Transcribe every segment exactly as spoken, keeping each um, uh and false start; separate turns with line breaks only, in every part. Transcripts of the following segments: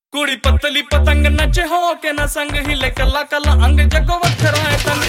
कुड़ी पतली पतंग नचे हो के न संग हिले कला कला अंग जगो वखरा है तंग।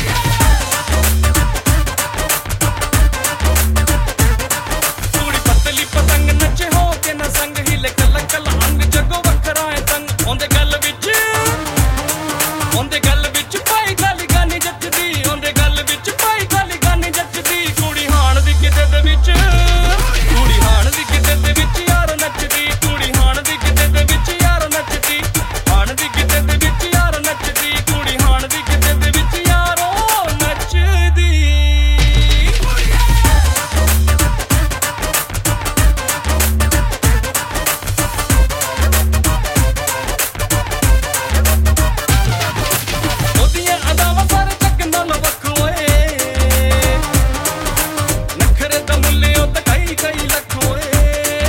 कुड़ी पतली पतंग नचे हो के न संग हिले कला कला अंग जगो वखरा है तंग। ओंदे गल विच ओंदे गल विच पाई गाली गानी जचदी, ओंदे गल विच पाई गाली गानी जचदी। कुड़ी हाण दी किते दे विच कुड़ी हाण दी किते दे विच यार नचदी, कुड़ी हाण दी किते दे विच यार नचदी, हाण दी किते दे विच यार नचदी, कुड़ी हाण दी किते दे विच यारो नचदी। ओदियां अदावां सारे जग नालों वख ओए, नखरे दा मुल्ले ओ ते कई कई लख ओए।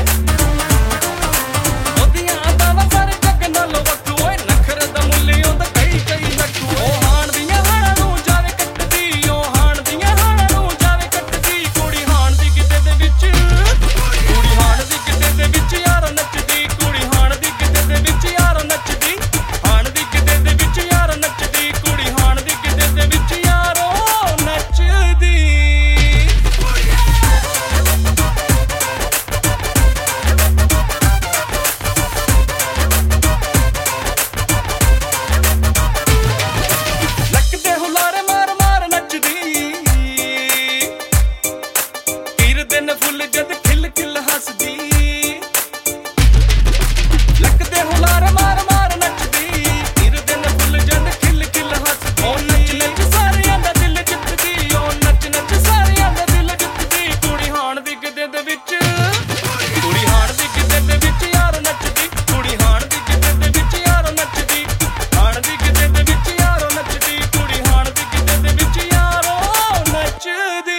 ओदियां अदावां सारे जग नालों वख ओए, नखरे दा मुल्ले ओ ते कई कई लख ओए। ओ हाण दियां हाणां नूं जावे कट्टदी, ओ हाण दियां हाणां नूं जावे कट्टदी। कुड़ी हाण दी किते दे विच कुड़ी हाण दी किते दे विच यार नचदी, कुड़ी हाण दी किते दे विच यार नचदी, हाण दी किते दे विच यार नचदी, कुड़ी हाण दी किते दे विच यारो नचदी। लकदे हुलारे मार मार नचदी, तीरदे ने फुੱਲ जद खिल खिल हसदी। लकदे हुलारे मार मार नचदी, तीरदे ने फुੱਲ जद खिल खिल हसदी। ओ नच नच सारियां दा दिल जितदी, ओ नच नच सारियां दा दिल जितदी। कुड़ी हाण दी किते दे विच कुड़ी हाण दी किते दे विच यार नचदी, कुड़ी हाण दी किते दे विच यार नचदी, हाण दी किते दे विच यार नचदी, कुड़ी हाण दी किते दे विच यारो नचदी।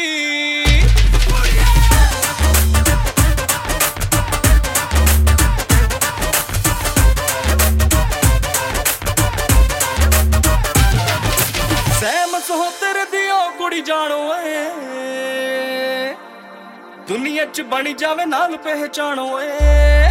सहमत हो तेरे दियो कुड़ी जानो ए, दुनिया च बनी जावे नाल पहचानो ए।